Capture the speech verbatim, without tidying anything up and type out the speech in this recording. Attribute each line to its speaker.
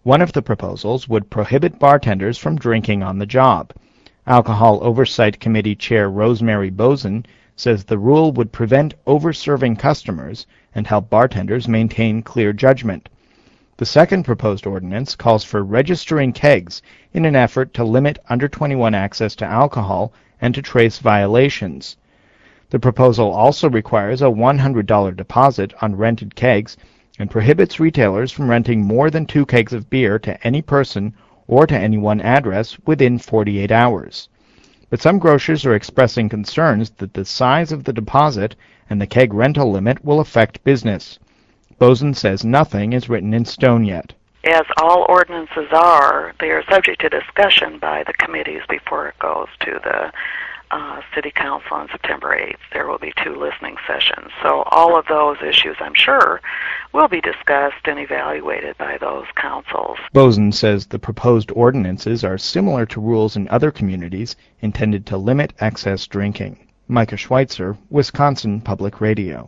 Speaker 1: One of the proposals would prohibit bartenders from drinking on the job. Alcohol Oversight Committee Chair Rosemary Bozen says the rule would prevent over-serving customers and help bartenders maintain clear judgment. The second proposed ordinance calls for registering kegs in an effort to limit under twenty-one access to alcohol and to trace violations. The proposal also requires a one hundred dollars deposit on rented kegs and prohibits retailers from renting more than two kegs of beer to any person or to any one address within forty-eight hours. But some grocers are expressing concerns that the size of the deposit and the keg rental limit will affect business. Bozen says nothing is written in stone yet.
Speaker 2: As all ordinances are, they are subject to discussion by the committees before it goes to the uh, City Council on September eighth. There will be two listening sessions. So all of those issues, I'm sure, will be discussed and evaluated by those councils.
Speaker 1: Bozen says the proposed ordinances are similar to rules in other communities intended to limit excess drinking. Micah Schweitzer, Wisconsin Public Radio.